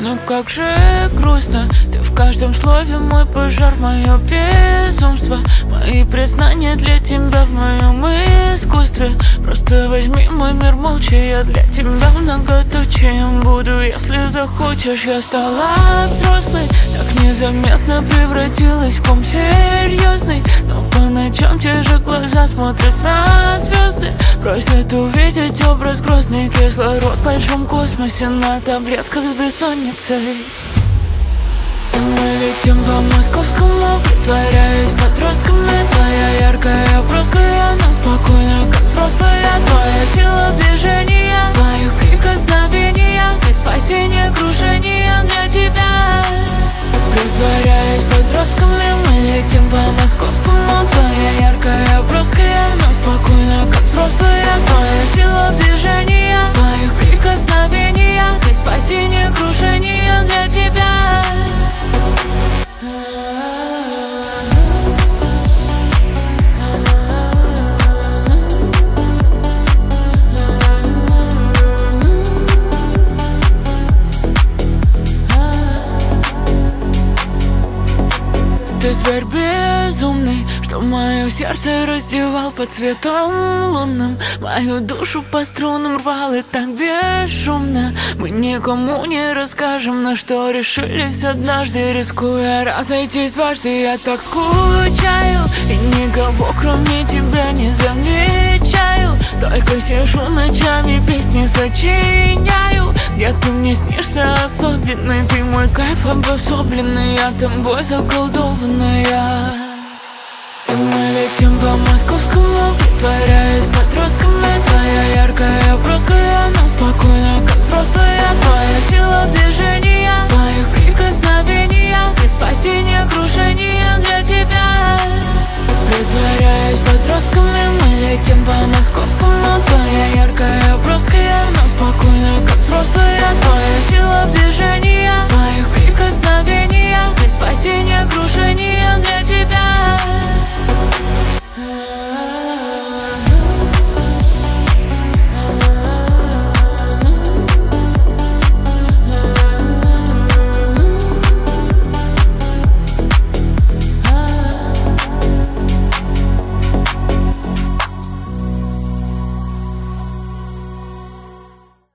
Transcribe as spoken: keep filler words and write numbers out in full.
Но как же грустно, ты в каждом слове мой пожар, мое безумство. Мои признания для тебя в моем искусстве. Просто возьми мой мир молча, я для тебя многоточием буду. Если захочешь, я стала взрослой, так незаметно превратилась в ком серьезный. Но по ночам те же глаза смотрят на звезды, просят увидеть образ грозный. Кислород в большом космосе на таблетках с бессонницей. И мы летим по московскому, притворяясь подростками. Твоя яркая, броская, но спокойная, как взрослая. Твоя сила в движении, в твоих прикосновениях. Ты спасение, крушение для тебя. Притворяясь подростками, мы летим по московскому. Твоя яркая, броская, но спокойная, как взрослая. Твоя сила в движении, в твоих прикосновениях. Ты спасение, крушение для тебя. Ты зверь безумный, что мое сердце раздевал под светом лунным. Мою душу по струнам рвал и так бесшумно. Мы никому не расскажем, на что решились однажды, рискуя разойтись дважды. Я так скучаю и никого кроме тебя не замечаю. Только сижу ночами, песни сочиняю, где ты мне снишься особенный. Ты мой кайф обособленный, я тобой заколдованная. И мы летим по московскому, притворяясь подростками. Твоя яркая, броская, но спокойная, как